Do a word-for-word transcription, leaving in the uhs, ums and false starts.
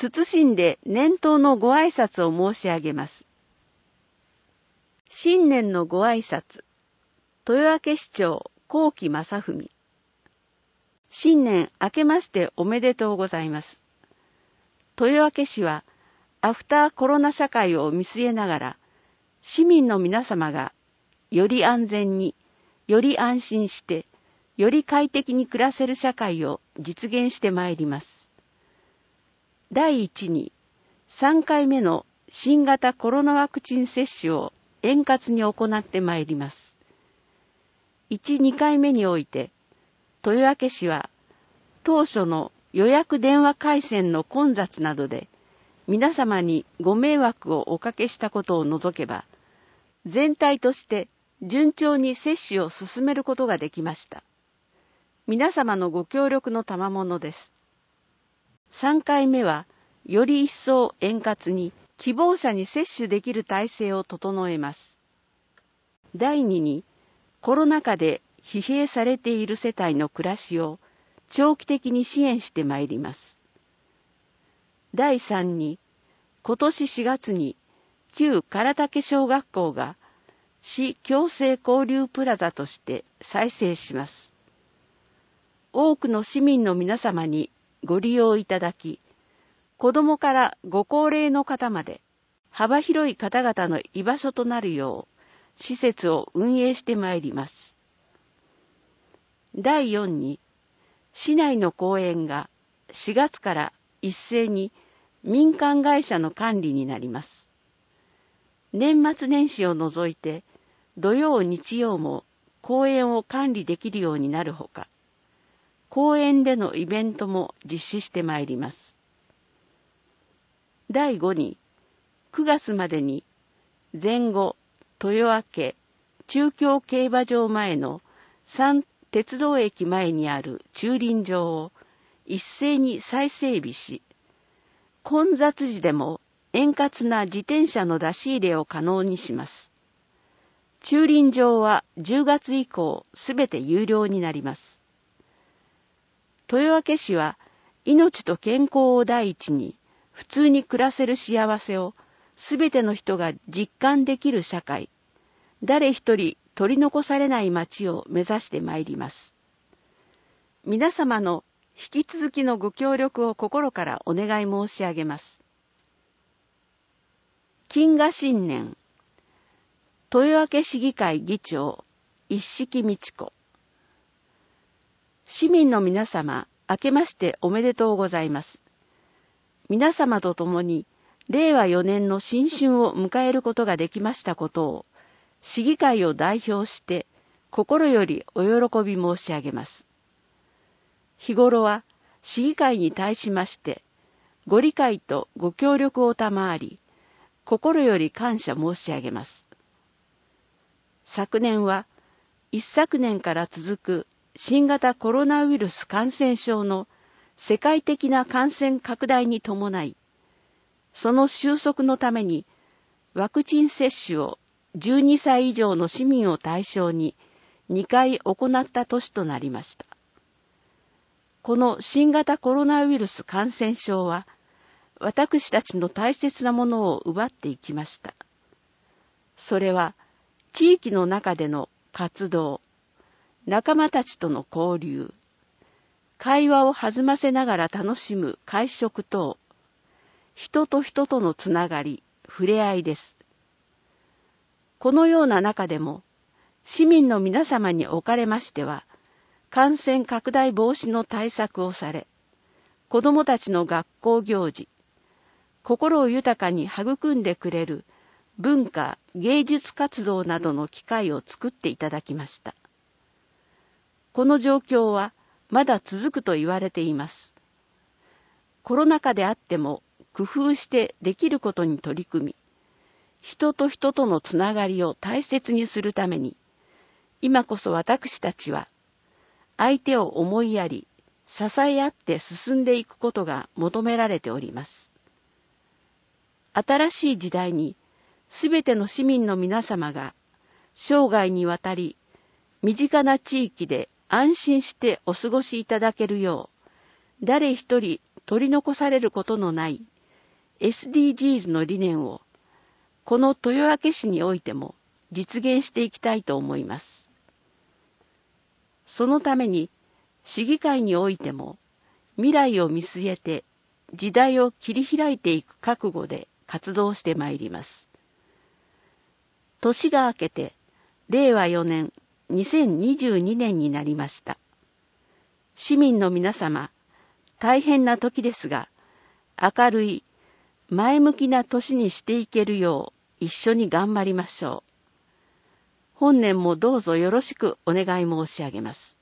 謹んで年頭のご挨拶を申し上げます。新年のご挨拶、豊明市長幸喜正文。新年明けましておめでとうございます。豊明市はアフターコロナ社会を見据えながら、市民の皆様がより安全に、より安心して、より快適に暮らせる社会を実現してまいります。第一に、さんかいめの新型コロナワクチン接種を円滑に行ってまいります。いち、にかいめにおいて、豊明市は当初の予約電話回線の混雑などで皆様にご迷惑をおかけしたことを除けば、全体として順調に接種を進めることができました。皆様のご協力の賜物です。さんかいめはより一層円滑に希望者に接種できる体制を整えます。第二に、コロナ禍で疲弊されている世帯の暮らしを長期的に支援してまいります。第三に、今年しがつに旧唐竹小学校が市共生交流プラザとして再生します。多くの市民の皆様にご利用いただき、子どもからご高齢の方まで幅広い方々の居場所となるよう施設を運営してまいります。第四に、市内の公園がしがつから一斉に民間会社の管理になります。年末年始を除いて土曜日曜も公園を管理できるようになるほか、公園でのイベントも実施してまいります。第五に、くがつまでに前後豊明中京競馬場前の三鉄道駅前にある駐輪場を一斉に再整備し、混雑時でも円滑な自転車の出し入れを可能にします。駐輪場はじゅうがつ以降すべて有料になります。豊明市は命と健康を第一に普通に暮らせる幸せをすべての人が実感できる社会、誰一人取り残されない街を目指してまいります。皆様の引き続きのご協力を心からお願い申し上げます。金賀新年、豊明市議会議長、一色美智子。市民の皆様、明けましておめでとうございます。皆様と共に、れいわよねんの新春を迎えることができましたことを、市議会を代表して心よりお喜び申し上げます。日頃は市議会に対しましてご理解とご協力を賜り、心より感謝申し上げます。昨年は一昨年から続く新型コロナウイルス感染症の世界的な感染拡大に伴い、その収束のためにワクチン接種をじゅうにさい以上の市民を対象ににかい行った年となりました。この新型コロナウイルス感染症は、私たちの大切なものを奪っていきました。それは、地域の中での活動、仲間たちとの交流、会話を弾ませながら楽しむ会食等、人と人とのつながり、触れ合いです。このような中でも、市民の皆様におかれましては、感染拡大防止の対策をされ、子どもたちの学校行事、心を豊かに育んでくれる文化・芸術活動などの機会を作っていただきました。この状況はまだ続くと言われています。コロナ禍であっても工夫してできることに取り組み、人と人とのつながりを大切にするために、今こそ私たちは、相手を思いやり、支え合って進んでいくことが求められております。新しい時代に、すべての市民の皆様が、生涯にわたり、身近な地域で安心してお過ごしいただけるよう、誰一人取り残されることのないエスディージーズ の理念をこの豊明市においても実現していきたいと思います。そのために市議会においても未来を見据えて時代を切り開いていく覚悟で活動してまいります。年が明けてれいわよねんにせんにじゅうにねんになりました。市民の皆様、大変な時ですが、明るい前向きな年にしていけるよう一緒に頑張りましょう。本年もどうぞよろしくお願い申し上げます。